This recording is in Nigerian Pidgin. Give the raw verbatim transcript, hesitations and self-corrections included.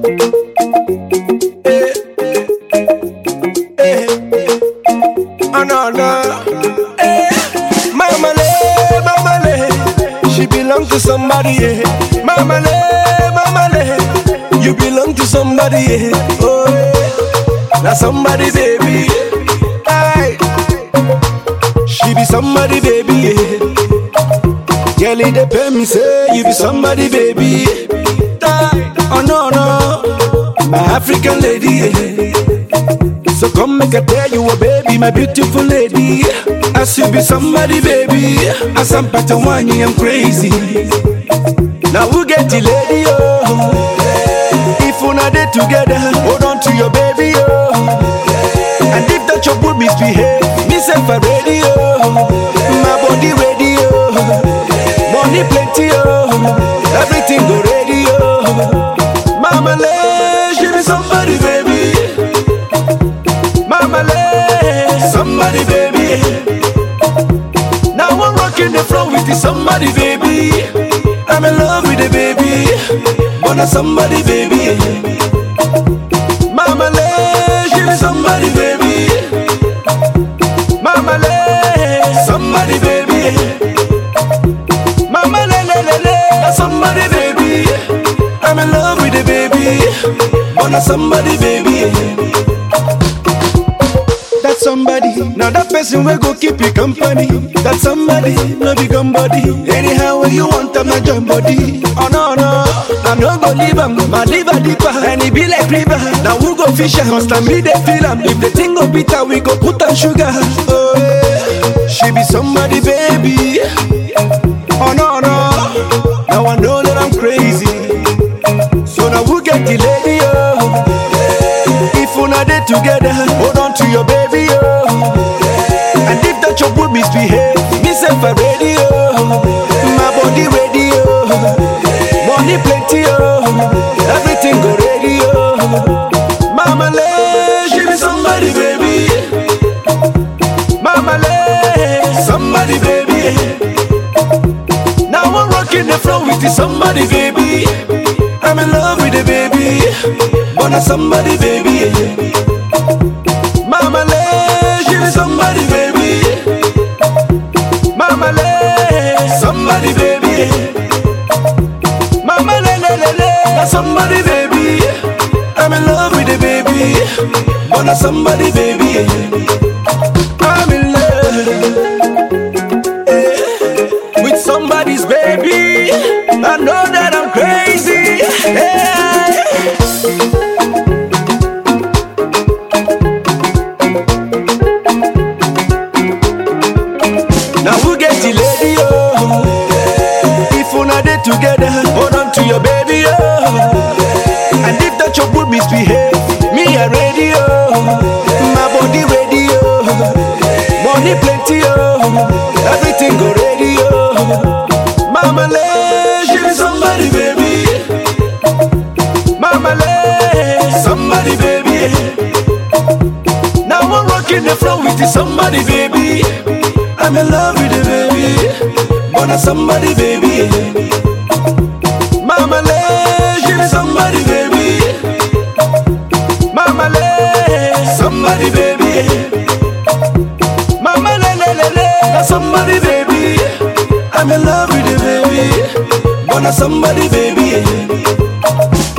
Eh, eh, oh no no. Eh, Mama le, Mama le, she belong to somebody. Yeah. Mama le, Mama le, you belong to somebody. Yeah. Oh, yeah. Now somebody, baby. Aye. She be somebody, baby. Yeah. Girl, it depend me say you be somebody, baby. Die. Oh no no, my African lady. Yeah. So come make I tell you, a baby, my beautiful lady. As you be somebody, baby. As I'm pattern one, I'm crazy. Now who get the lady, oh? If we're not there together, hold on to your baby, oh. And if that your good misbehave, myself a radio, my body radio, money plenty, oh. Everything go radio. Mama le, she be somebody, baby. Mama le, somebody, baby. Now I'm rocking the floor with the somebody, baby. I'm in love with the baby. Wanna somebody, baby. Mama le, she be somebody, baby. Mama le, somebody, baby. Mama le, le, le, le, somebody, baby. I'm in love with the baby. Wanna somebody, baby. That somebody, now that person will go keep you company. That somebody, no be body. Anyhow when you want, I'm not join body. Oh no no, I'm not gonna leave him. My liver deeper, and it be like river. Now we go fish, cause time me they feel him. If the thing go bitter, we go put on sugar. Oh yeah, she be somebody, baby. Oh no no, now I know that I'm crazy. So now we get the lady, oh. If we're not there together, hold on to your baby, oh. And if that your good misbehave, myself a radio, my body radio, money plenty, oh. Everything go radio. Mama le, she be somebody, baby. Mama le, somebody, baby. Now I'm rocking the floor with the somebody, baby. I'm in love with the baby. Wanna somebody, baby. Mama le, she be somebody, baby. Mama le, somebody, baby. Mama le, le, le, le, somebody, baby. I'm in love with the baby. Wanna somebody, baby. I'm in love, eh, with somebody's baby. I know that I'm crazy. Hey. Now who get the lady, oh? If we're not there together, hold on to your baby, oh. And if that your good misbehave, me a radio, my body radio, money plenty, oh. Everything go radio. Mama le, she be somebody, baby. Mama le, somebody, baby. Now I'm rocking the floor with the somebody, baby. I'm in love with the baby. Wanna somebody, baby. Mama le, she be somebody, baby. Mama le, somebody, baby. Mama le, le, le, le, somebody, baby. I'm in love with the baby. Wanna somebody, baby.